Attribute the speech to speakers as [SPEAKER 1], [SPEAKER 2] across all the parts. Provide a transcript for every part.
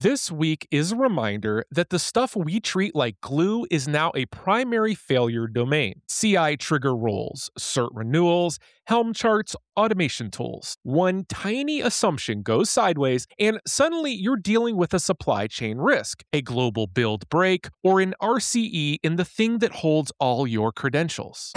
[SPEAKER 1] This week is a reminder that the stuff we treat like glue is now a primary failure domain. CI trigger rules, cert renewals, Helm charts, automation tools. One tiny assumption goes sideways, and suddenly you're dealing with a supply chain risk, a global build break, or an RCE in the thing that holds all your credentials.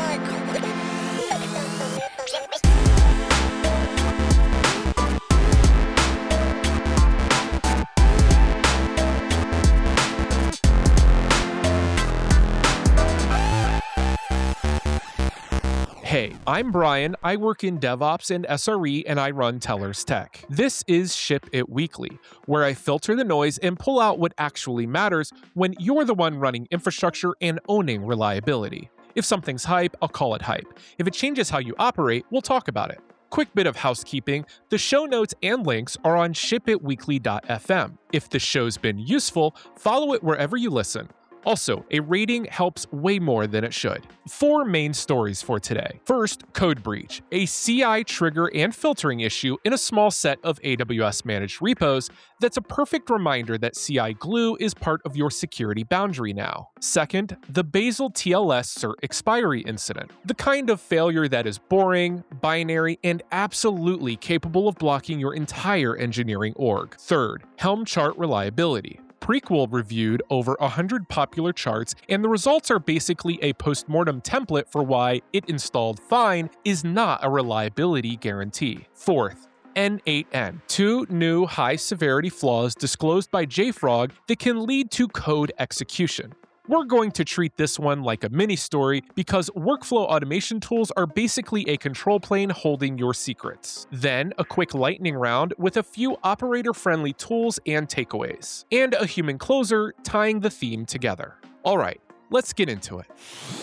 [SPEAKER 1] Hey, I'm Brian. I work in DevOps and SRE, and I run Tellers Tech. This is Ship It Weekly, where I filter the noise and pull out what actually matters when you're the one running infrastructure and owning reliability. If something's hype, I'll call it hype. If it changes how you operate, we'll talk about it. Quick bit of housekeeping, the show notes and links are on shipitweekly.fm. If the show's been useful, follow it wherever you listen. Also, a rating helps way more than it should. 4 main stories for today. First, code breach, a CI trigger and filtering issue in a small set of AWS managed repos that's a perfect reminder that CI glue is part of your security boundary now. Second, the Bazel TLS cert expiry incident, the kind of failure that is boring, binary, and absolutely capable of blocking your entire engineering org. Third, Helm chart reliability. Prequel reviewed over 100 popular charts, and the results are basically a postmortem template for why it installed fine is not a reliability guarantee. Fourth, N8N, 2 new high-severity flaws disclosed by JFrog that can lead to code execution. We're going to treat this one like a mini-story because workflow automation tools are basically a control plane holding your secrets. Then, a quick lightning round with a few operator-friendly tools and takeaways. And a human closer tying the theme together. Alright, let's get into it.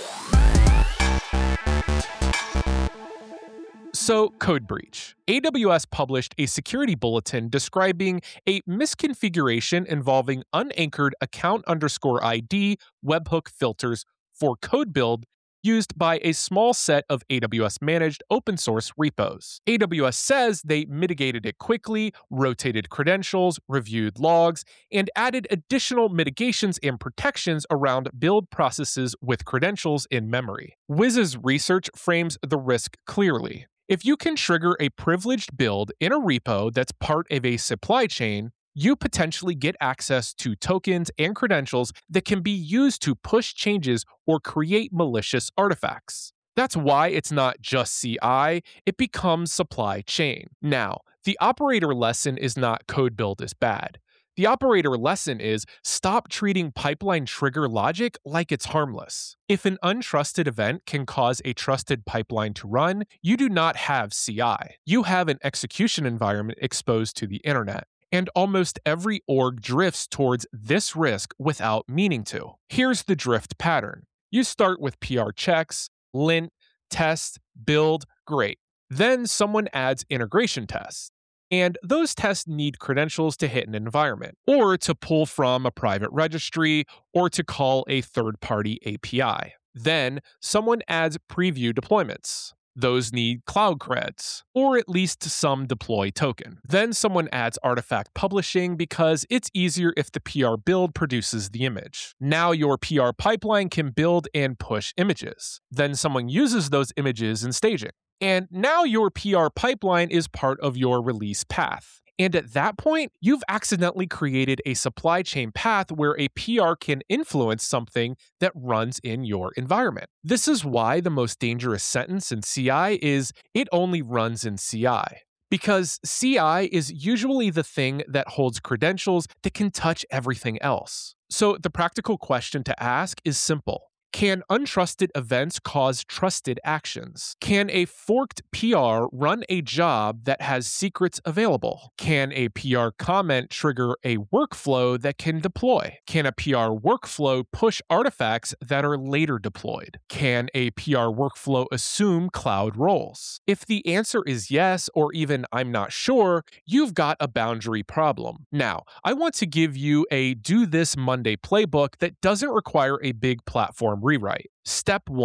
[SPEAKER 1] So, code breach. AWS published a security bulletin describing a misconfiguration involving unanchored account_ID webhook filters for code build used by a small set of AWS-managed open-source repos. AWS says they mitigated it quickly, rotated credentials, reviewed logs, and added additional mitigations and protections around build processes with credentials in memory. Wiz's research frames the risk clearly. If you can trigger a privileged build in a repo that's part of a supply chain, you potentially get access to tokens and credentials that can be used to push changes or create malicious artifacts. That's why it's not just CI, it becomes supply chain. Now, the operator lesson is not code build is bad. The operator lesson is stop treating pipeline trigger logic like it's harmless. If an untrusted event can cause a trusted pipeline to run, you do not have CI. You have an execution environment exposed to the internet. And almost every org drifts towards this risk without meaning to. Here's the drift pattern. You start with PR checks, lint, test, build, great. Then someone adds integration tests. And those tests need credentials to hit an environment, or to pull from a private registry, or to call a third-party API. Then, someone adds preview deployments. Those need cloud creds, or at least some deploy token. Then someone adds artifact publishing because it's easier if the PR build produces the image. Now your PR pipeline can build and push images. Then someone uses those images in staging. And now your PR pipeline is part of your release path. And at that point, you've accidentally created a supply chain path where a PR can influence something that runs in your environment. This is why the most dangerous sentence in CI is, it only runs in CI. Because CI is usually the thing that holds credentials that can touch everything else. So the practical question to ask is simple. Can untrusted events cause trusted actions? Can a forked PR run a job that has secrets available? Can a PR comment trigger a workflow that can deploy? Can a PR workflow push artifacts that are later deployed? Can a PR workflow assume cloud roles? If the answer is yes, or even I'm not sure, you've got a boundary problem. Now, I want to give you a do this Monday playbook that doesn't require a big platform rewrite. Step 1.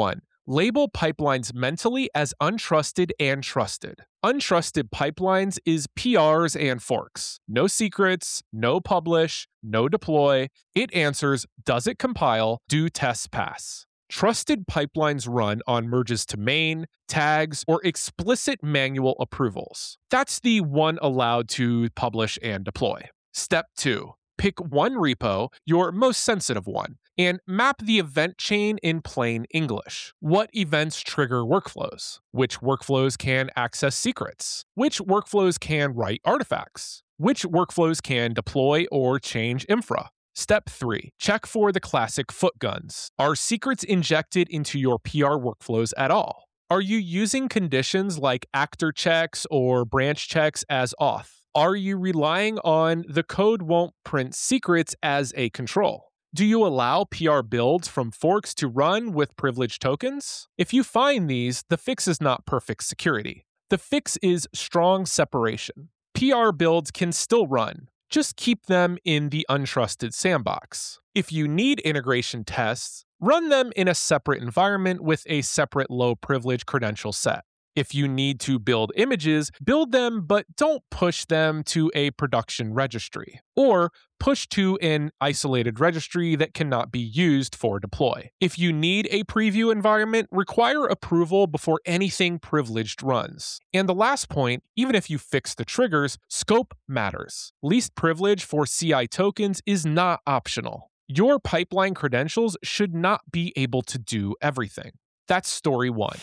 [SPEAKER 1] Label pipelines mentally as untrusted and trusted. Untrusted pipelines is PRs and forks. No secrets, no publish, no deploy. It answers, does it compile, do tests pass. Trusted pipelines run on merges to main, tags, or explicit manual approvals. That's the one allowed to publish and deploy. Step 2. Pick one repo, your most sensitive one, and map the event chain in plain English. What events trigger workflows? Which workflows can access secrets? Which workflows can write artifacts? Which workflows can deploy or change infra? Step 3. Check for the classic foot guns. Are secrets injected into your PR workflows at all? Are you using conditions like actor checks or branch checks as auth? Are you relying on the code won't print secrets as a control? Do you allow PR builds from forks to run with privileged tokens? If you find these, the fix is not perfect security. The fix is strong separation. PR builds can still run. Just keep them in the untrusted sandbox. If you need integration tests, run them in a separate environment with a separate low privilege credential set. If you need to build images, build them, but don't push them to a production registry, or push to an isolated registry that cannot be used for deploy. If you need a preview environment, require approval before anything privileged runs. And the last point, even if you fix the triggers, scope matters. Least privilege for CI tokens is not optional. Your pipeline credentials should not be able to do everything. That's story 1.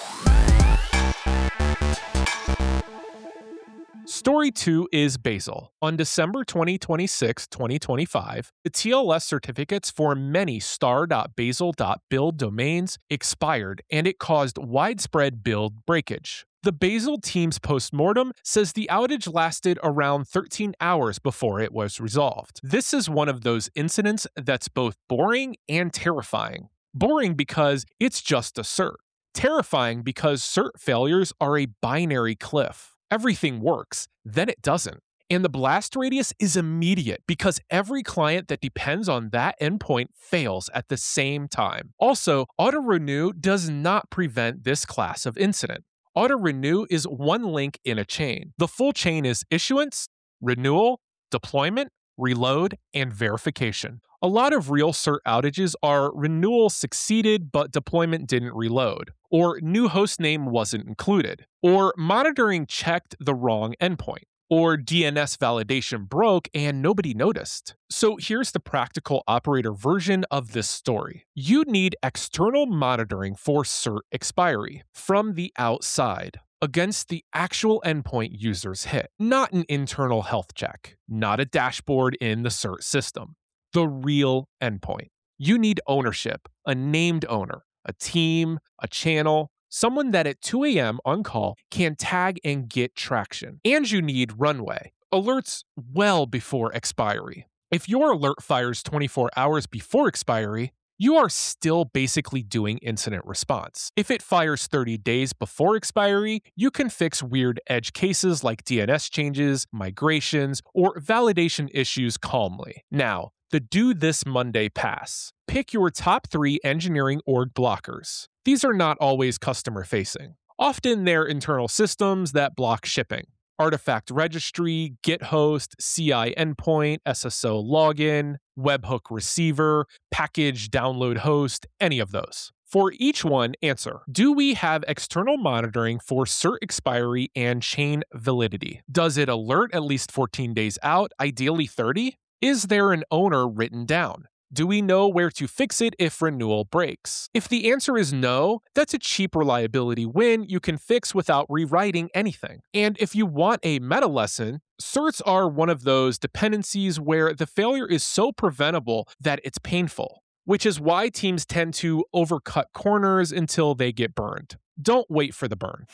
[SPEAKER 1] Story 2 is Bazel. On December 26, 2025, the TLS certificates for many star.bazel.build domains expired, and it caused widespread build breakage. The Bazel team's postmortem says the outage lasted around 13 hours before it was resolved. This is one of those incidents that's both boring and terrifying. Boring because it's just a cert. Terrifying because cert failures are a binary cliff. Everything works, then it doesn't. And the blast radius is immediate because every client that depends on that endpoint fails at the same time. Also, auto-renew does not prevent this class of incident. Auto-renew is one link in a chain. The full chain is issuance, renewal, deployment, reload, and verification. A lot of real cert outages are renewal succeeded but deployment didn't reload, or new hostname wasn't included, or monitoring checked the wrong endpoint, or DNS validation broke and nobody noticed. So here's the practical operator version of this story. You need external monitoring for cert expiry from the outside against the actual endpoint users hit, not an internal health check, not a dashboard in the cert system. The real endpoint. You need ownership, a named owner, a team, a channel, someone that at 2 a.m. on call can tag and get traction. And you need runway, alerts well before expiry. If your alert fires 24 hours before expiry, you are still basically doing incident response. If it fires 30 days before expiry, you can fix weird edge cases like DNS changes, migrations, or validation issues calmly. Now, the Do This Monday pass. Pick your top 3 engineering org blockers. These are not always customer-facing. Often they're internal systems that block shipping. Artifact registry, Git host, CI endpoint, SSO login, webhook receiver, package download host, any of those. For each one, answer, do we have external monitoring for cert expiry and chain validity? Does it alert at least 14 days out, ideally 30? Is there an owner written down? Do we know where to fix it if renewal breaks? If the answer is no, that's a cheap reliability win you can fix without rewriting anything. And if you want a meta lesson, certs are one of those dependencies where the failure is so preventable that it's painful, which is why teams tend to overcut corners until they get burned. Don't wait for the burn.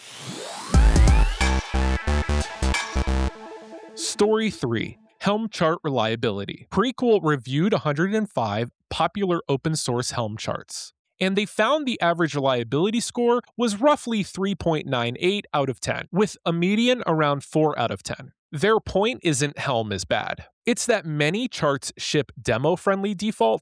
[SPEAKER 1] Story 3. Helm chart reliability. Prequel reviewed 105 popular open source Helm charts, and they found the average reliability score was roughly 3.98 out of 10, with a median around 4 out of 10. Their point isn't Helm is bad. It's that many charts ship demo-friendly defaults,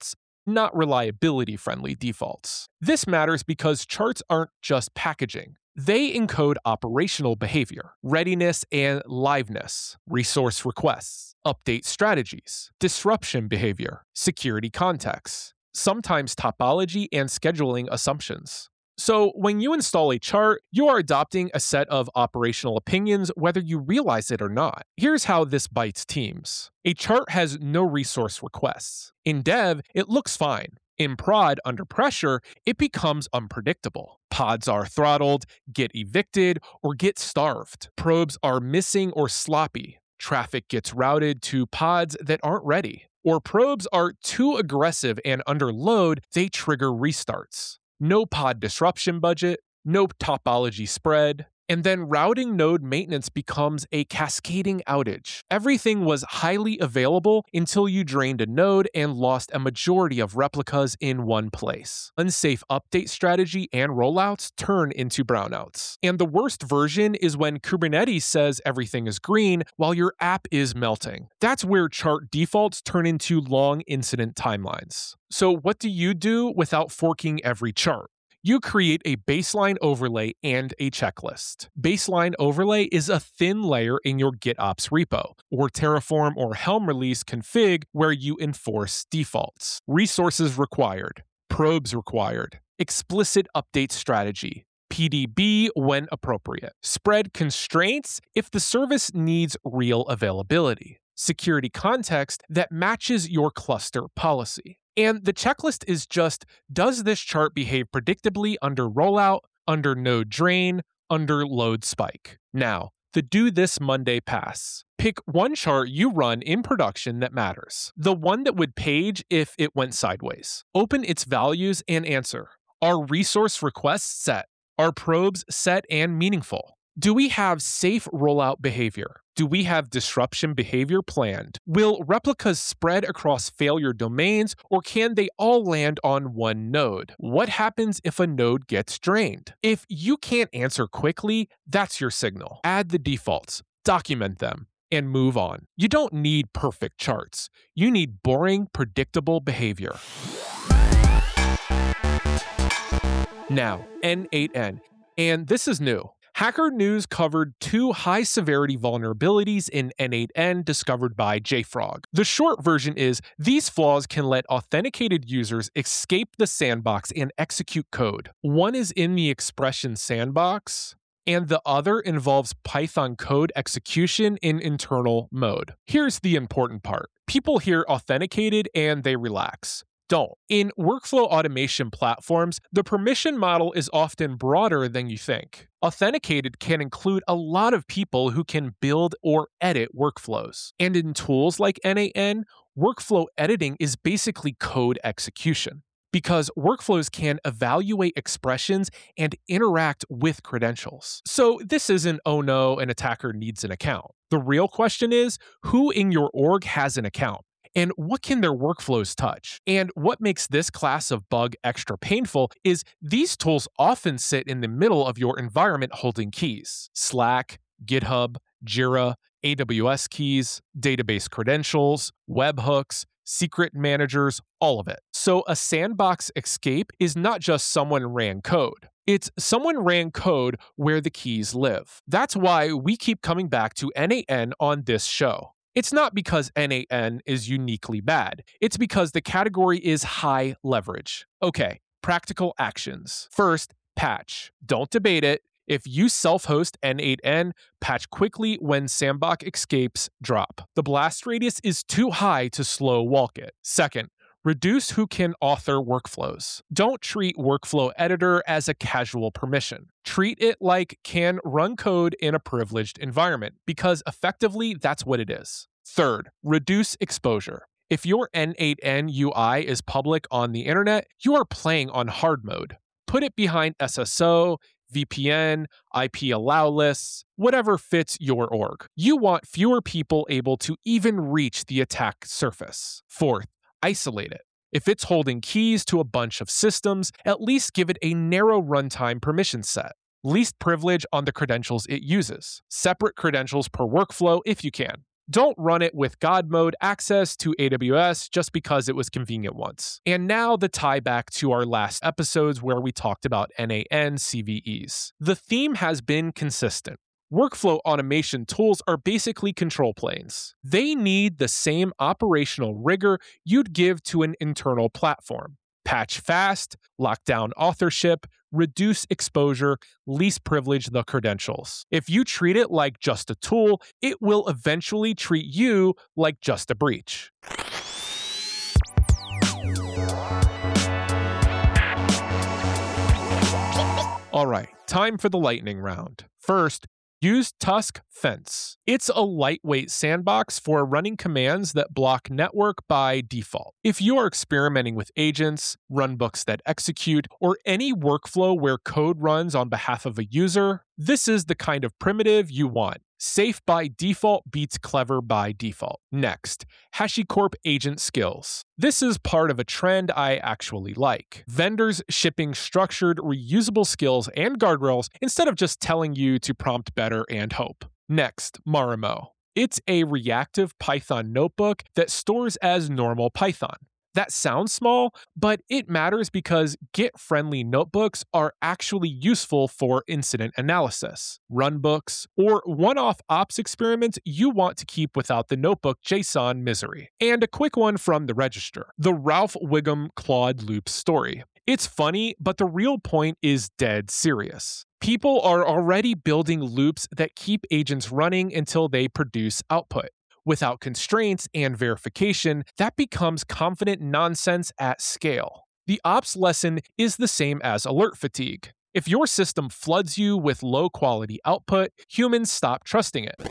[SPEAKER 1] not reliability-friendly defaults. This matters because charts aren't just packaging. They encode operational behavior, readiness and liveness, resource requests, update strategies, disruption behavior, security contexts, sometimes topology and scheduling assumptions. So when you install a chart, you are adopting a set of operational opinions whether you realize it or not. Here's how this bites teams. A chart has no resource requests. In dev, it looks fine. In prod, under pressure, it becomes unpredictable. Pods are throttled, get evicted, or get starved. Probes are missing or sloppy. Traffic gets routed to pods that aren't ready. Or probes are too aggressive and under load, they trigger restarts. No pod disruption budget, no topology spread, and then routing node maintenance becomes a cascading outage. Everything was highly available until you drained a node and lost a majority of replicas in one place. Unsafe update strategy and rollouts turn into brownouts. And the worst version is when Kubernetes says everything is green while your app is melting. That's where chart defaults turn into long incident timelines. So what do you do without forking every chart? You create a baseline overlay and a checklist. Baseline overlay is a thin layer in your GitOps repo, or Terraform or Helm release config where you enforce defaults. Resources required, probes required, explicit update strategy, PDB when appropriate, spread constraints if the service needs real availability, security context that matches your cluster policy. And the checklist is just, does this chart behave predictably under rollout, under node drain, under load spike? Now, the Do This Monday pass. Pick one chart you run in production that matters. The one that would page if it went sideways. Open its values and answer. Are resource requests set? Are probes set and meaningful? Do we have safe rollout behavior? Do we have disruption behavior planned? Will replicas spread across failure domains, or can they all land on one node? What happens if a node gets drained? If you can't answer quickly, that's your signal. Add the defaults, document them, and move on. You don't need perfect charts. You need boring, predictable behavior. Now, N8N. And this is new. Hacker News covered 2 high-severity vulnerabilities in N8N discovered by JFrog. The short version is, these flaws can let authenticated users escape the sandbox and execute code. One is in the expression sandbox, and the other involves Python code execution in internal mode. Here's the important part. People hear authenticated and they relax. Don't. In workflow automation platforms, the permission model is often broader than you think. Authenticated can include a lot of people who can build or edit workflows. And in tools like N8N, workflow editing is basically code execution, because workflows can evaluate expressions and interact with credentials. So this isn't, oh no, an attacker needs an account. The real question is, who in your org has an account? And what can their workflows touch? And what makes this class of bug extra painful is these tools often sit in the middle of your environment holding keys. Slack, GitHub, Jira, AWS keys, database credentials, webhooks, secret managers, all of it. So a sandbox escape is not just someone ran code. It's someone ran code where the keys live. That's why we keep coming back to N8N on this show. It's not because N8N is uniquely bad. It's because the category is high leverage. Okay, practical actions. First, patch. Don't debate it. If you self-host N8N, patch quickly when sandbox escapes drop. The blast radius is too high to slow walk it. Second, reduce who can author workflows. Don't treat Workflow Editor as a casual permission. Treat it like can run code in a privileged environment, because effectively that's what it is. Third, reduce exposure. If your N8N UI is public on the internet, you are playing on hard mode. Put it behind SSO, VPN, IP allow lists, whatever fits your org. You want fewer people able to even reach the attack surface. Fourth, isolate it. If it's holding keys to a bunch of systems, at least give it a narrow runtime permission set. Least privilege on the credentials it uses. Separate credentials per workflow if you can. Don't run it with God mode access to AWS just because it was convenient once. And now the tie back to our last episodes where we talked about NAN CVEs. The theme has been consistent. Workflow automation tools are basically control planes. They need the same operational rigor you'd give to an internal platform. Patch fast, lock down authorship, reduce exposure, least privilege the credentials. If you treat it like just a tool, it will eventually treat you like just a breach. All right, time for the lightning round. First, use Tusk Fence. It's a lightweight sandbox for running commands that block network by default. If you are experimenting with agents, runbooks that execute, or any workflow where code runs on behalf of a user, this is the kind of primitive you want. Safe by default beats clever by default. Next, HashiCorp Agent Skills. This is part of a trend I actually like. Vendors shipping structured, reusable skills and guardrails instead of just telling you to prompt better and hope. Next, Marimo. It's a reactive Python notebook that stores as normal Python. That sounds small, but it matters because Git-friendly notebooks are actually useful for incident analysis, runbooks, or one-off ops experiments you want to keep without the notebook JSON misery. And a quick one from the register, the Ralph Wiggum Claude Loop story. It's funny, but the real point is dead serious. People are already building loops that keep agents running until they produce output. Without constraints and verification, that becomes confident nonsense at scale. The ops lesson is the same as alert fatigue. If your system floods you with low-quality output, humans stop trusting it.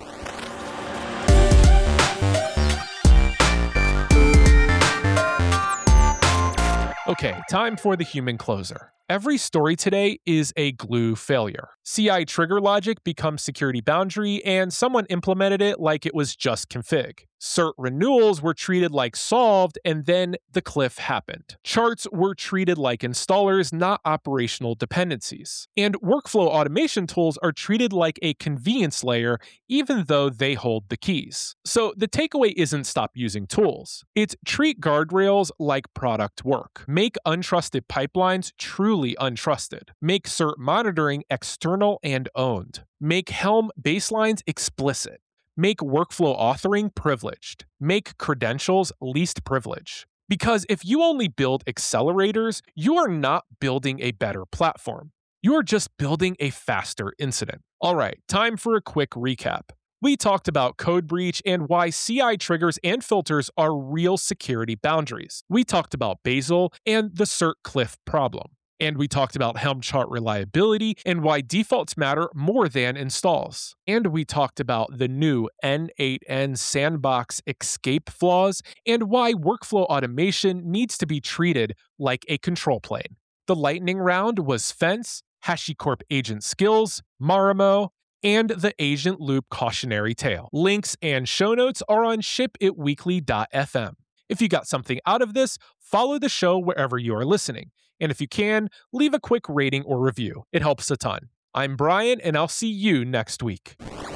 [SPEAKER 1] Okay, time for the human closer. Every story today is a glue failure. CI trigger logic becomes security boundary, and someone implemented it like it was just config. Cert renewals were treated like solved, and then the cliff happened. Charts were treated like installers, not operational dependencies. And workflow automation tools are treated like a convenience layer, even though they hold the keys. So the takeaway isn't stop using tools. It's treat guardrails like product work. Make untrusted pipelines truly untrusted. Make cert monitoring external and owned. Make Helm baselines explicit. Make workflow authoring privileged. Make credentials least privilege. Because if you only build accelerators, you are not building a better platform. You are just building a faster incident. All right, time for a quick recap. We talked about code breach and why CI triggers and filters are real security boundaries. We talked about Bazel and the cert cliff problem. And we talked about Helm chart reliability and why defaults matter more than installs. And we talked about the new N8N sandbox escape flaws and why workflow automation needs to be treated like a control plane. The lightning round was Fence, HashiCorp Agent Skills, Marimo, and the Agent Loop cautionary tale. Links and show notes are on shipitweekly.fm. If you got something out of this, follow the show wherever you are listening. And if you can, leave a quick rating or review. It helps a ton. I'm Brian, and I'll see you next week.